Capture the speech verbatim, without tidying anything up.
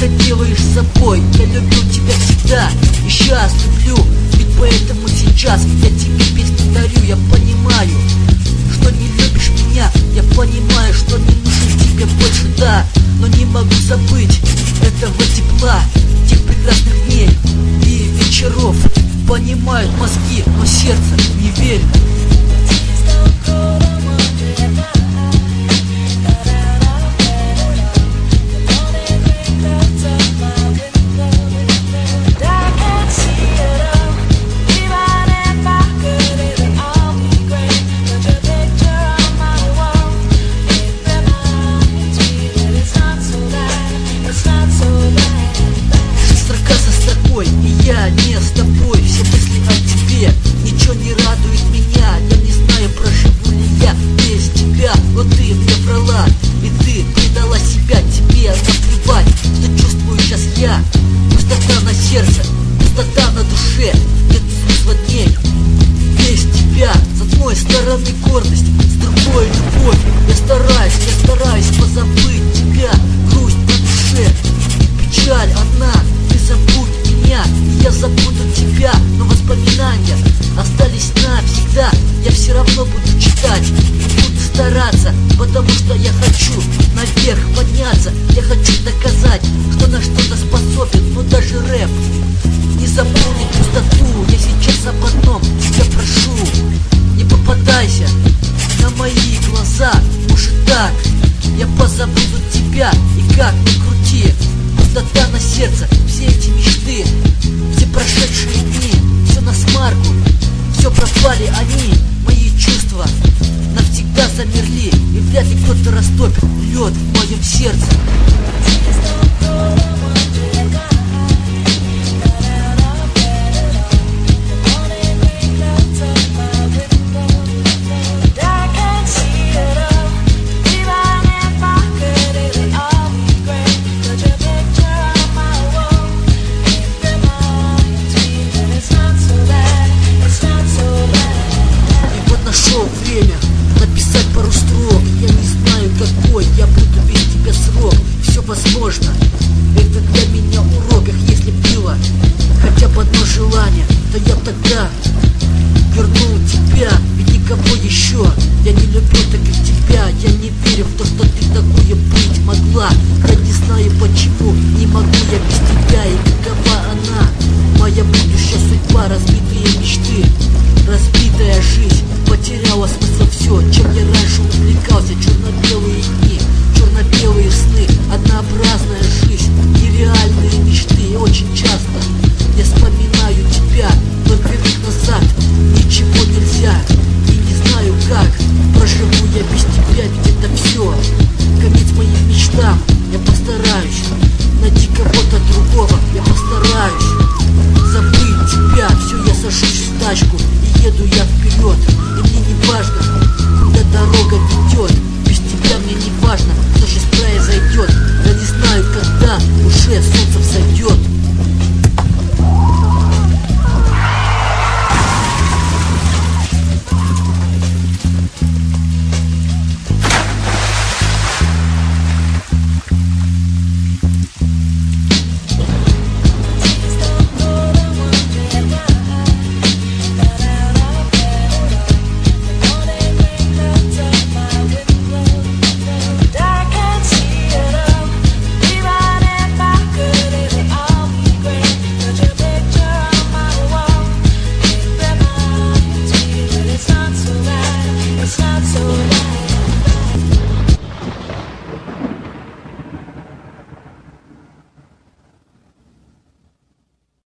всегда делаешь с собой. Я любил тебя всегда и сейчас люблю. Ведь поэтому сейчас я тебе песню дарю. Я понимаю, что не любишь меня. Я понимаю, что не нужен тебе больше, да. Но не могу забыть этого тепла, тех прекрасных дней и вечеров. Понимают мозги, но сердце не верит. И я не с тобой, все мысли о тебе. Ничего не радует меня, я не знаю, проживу ли я без тебя. Но ты мне врала, и ты предала себя. Тебе наплевать, что чувствую сейчас я. Пустота на сердце, пустота на душе. Нет смысла дней без тебя. С одной стороны гордость, с другой любовь. Я стараюсь, я стараюсь позабыть тебя. Грусть на душе, печаль одна. Ты забудь меня, и я забуду тебя. Но воспоминания остались навсегда. Я все равно буду читать и буду стараться, потому что я хочу наверх подняться. Я хочу доказать, что на что-то способен. Но даже рэп не заполнит пустоту. Я сейчас об одном тебя прошу: не попадайся на мои глаза. Уж и так я позабуду тебя. И как ни крути, пустота на сердце,